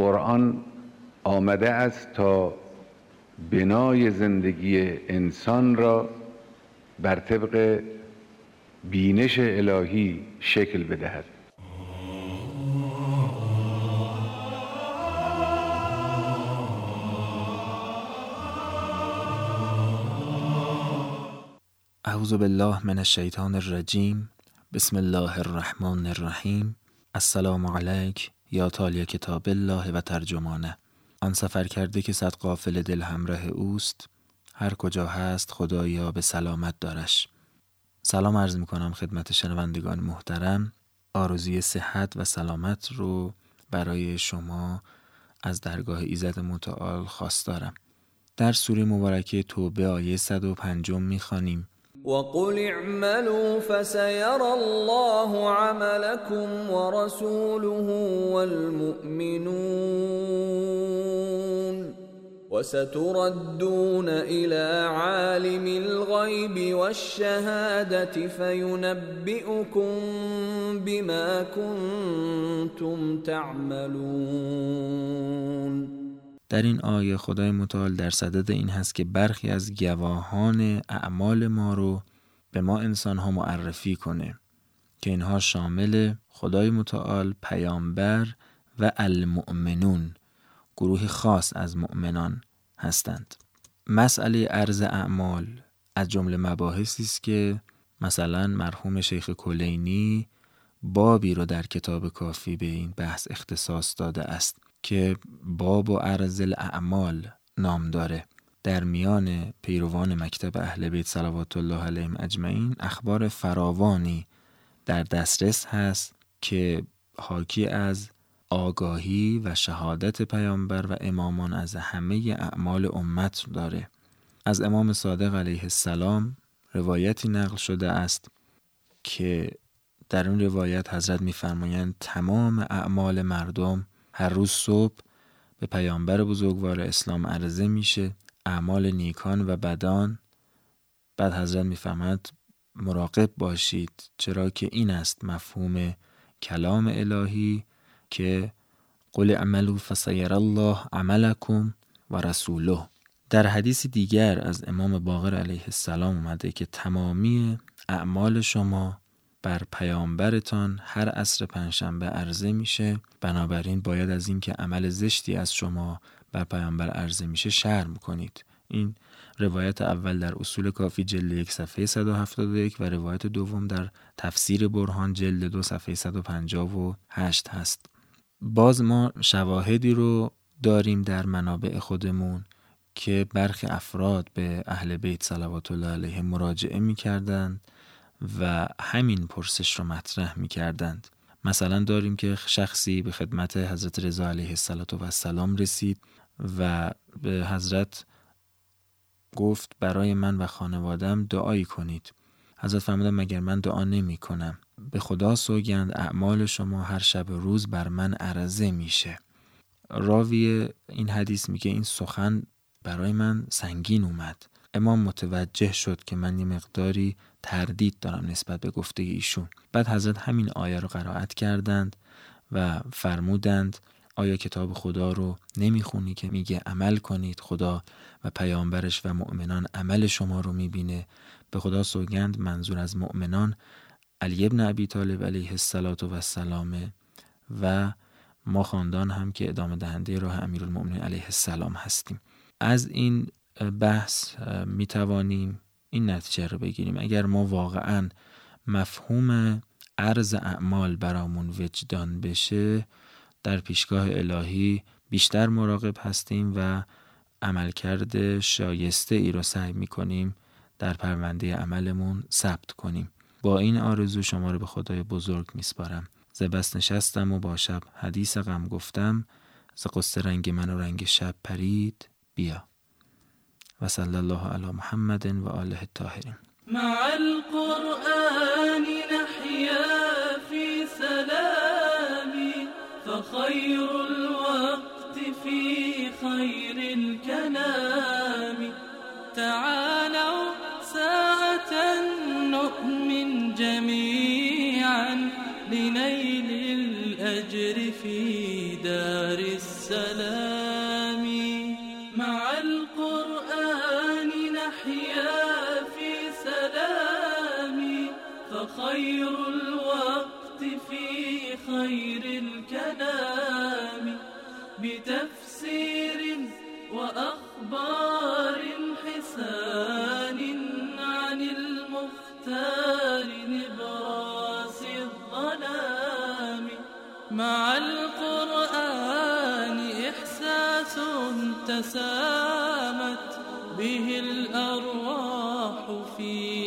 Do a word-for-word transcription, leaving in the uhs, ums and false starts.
قرآن آمده است تا بنای زندگی انسان را بر طبق بینش الهی شکل بدهد. اعوذ بالله من الشیطان الرجیم. بسم الله الرحمن الرحیم. السلام علیک یا تالی کتاب الله و ترجمانه. آن سفر کرده که صد قافله دل همراه اوست، هر کجا هست خدایا به سلامت دارش. سلام عرض می کنم خدمت شنوندگان محترم. آرزوی صحت و سلامت رو برای شما از درگاه ایزد متعال خواستارم. در سوره مبارکه توبه آیه صد و پنج می خوانیم: وَقُلِ اعْمَلُوا فَسَيَرَى اللَّهُ عَمَلَكُمْ وَرَسُولُهُ وَالْمُؤْمِنُونَ وَسَتُرَدُّونَ إِلَى عَالِمِ الْغَيْبِ وَالشَّهَادَةِ فَيُنَبِّئُكُم بِمَا كُنتُمْ تَعْمَلُونَ. در این آیه خدای متعال در صدد این هست که برخی از گواهان اعمال ما رو به ما انسان‌ها معرفی کنه که اینها شامل خدای متعال، پیامبر و المؤمنون، گروه خاص از مؤمنان هستند. مسئله عرض اعمال از جمله مباحثی است که مثلا مرحوم شیخ کلینی بابی رو در کتاب کافی به این بحث اختصاص داده است که باب و عرض الاعمال نام داره. در میان پیروان مکتب اهل بیت صلوات الله علیهم اجمعین اخبار فراوانی در دسترس هست که حاکی از آگاهی و شهادت پیامبر و امامان از همه اعمال امت داره. از امام صادق علیه السلام روایتی نقل شده است که در اون روایت حضرت می‌فرمایند تمام اعمال مردم هر روز صبح به پیامبر بزرگوار اسلام عرضه میشه، اعمال نیکان و بدان. بعد حضرت میفهمد مراقب باشید، چرا که این است مفهوم کلام الهی که قل اعملوا فسیری الله عملکم و رسوله. در حدیث دیگر از امام باقر علیه السلام اومده که تمامی اعمال شما بر پیامبرتان هر عصر پنجشنبه عرضه میشه، بنابراین باید از این که عمل زشتی از شما بر پیامبر عرضه میشه شرم کنید. این روایت اول در اصول کافی جلد یک صفحه صد و هفتاد و یک و روایت دوم در تفسیر برهان جلد دو صفحه صد و پنجاه و هشت هست. باز ما شواهدی رو داریم در منابع خودمون که برخی افراد به اهل بیت صلوات الله علیهم مراجعه میکردند و همین پرسش رو مطرح می‌کردند. مثلا داریم که شخصی به خدمت حضرت رضا علیه السلام رسید و به حضرت گفت برای من و خانوادم دعایی کنید. حضرت فرمودند مگر من دعا نمی کنم؟ به خدا سوگند اعمال شما هر شب و روز بر من عرضه میشه. راوی این حدیث میگه این سخن برای من سنگین اومد. امام متوجه شد که من یه مقداری تردید دارم نسبت به گفته ایشون. بعد حضرت همین آیه رو قرائت کردند و فرمودند آیا کتاب خدا رو نمیخونی که میگه عمل کنید، خدا و پیامبرش و مؤمنان عمل شما رو میبینه؟ به خدا سوگند منظور از مؤمنان علی ابن ابی طالب علیه السلام و ما خاندان هم که ادامه دهنده راه امیرالمؤمنین علیه السلام هستیم. از این بحث می توانیم این نتیجه رو بگیریم اگر ما واقعاً مفهوم عرض اعمال برامون وجدان بشه، در پیشگاه الهی بیشتر مراقب هستیم و عملکرد شایسته ای رو سعی می کنیم در پرونده عملمون ثبت کنیم. با این آرزو شما رو به خدای بزرگ می سپارم. ز بس نشستم و با شب حدیث غم گفتم، ز قصه رنگ من و رنگ شب پرید بیا. و صلی الله علی محمد و آله الطاهرین. مع القرآن نحيا في سلام فخير الوقت في خير الكلام. تعالوا ساعة نؤمن جميعا لنيل الأجر في دار السلام. القرآن نحيا في سلام، فخير الوقت في خير الكلام، بتفسير وأخبار حسان عن المختار نبراس الظلام. مع القرآن إحساس تسامت به الأرواح في